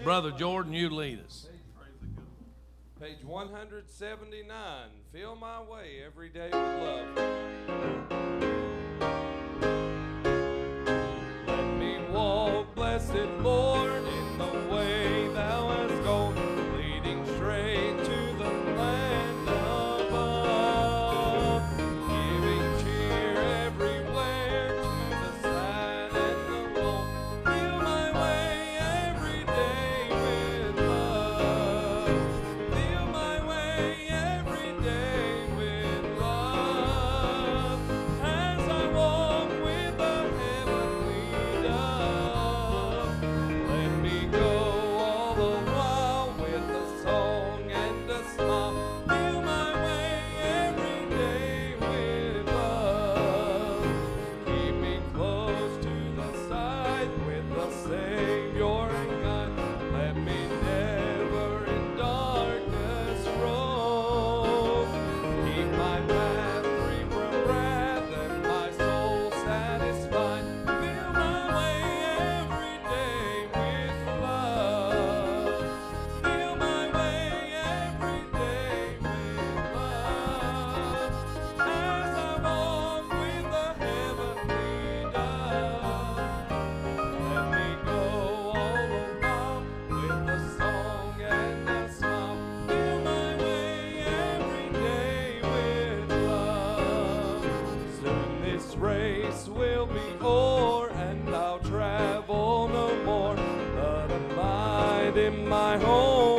Brother Jordan, you lead us. Page 179, Feel My Way Every Day with Love. Let me walk, blessed Lord, in the way thou hast gone, leading straight to the land above, giving cheer everywhere to the sad and the lone. Feel my way every day with love. Feel my way every day with love. As I walk with the heavenly dove, let me go all the while with a song and a smile. Feel my way every day with love. Keep me close to the side with the Savior and God. Let me never in darkness roam. Keep my path free from wrath and my soul satisfied. Feel my way every day with love. Feel my way every day with love. As I walk with the heavenly dove, let me go all the while with a song and a smile. Feel my way every day with love. Soon this race will be o'er and I'll travel no more, but abide in my home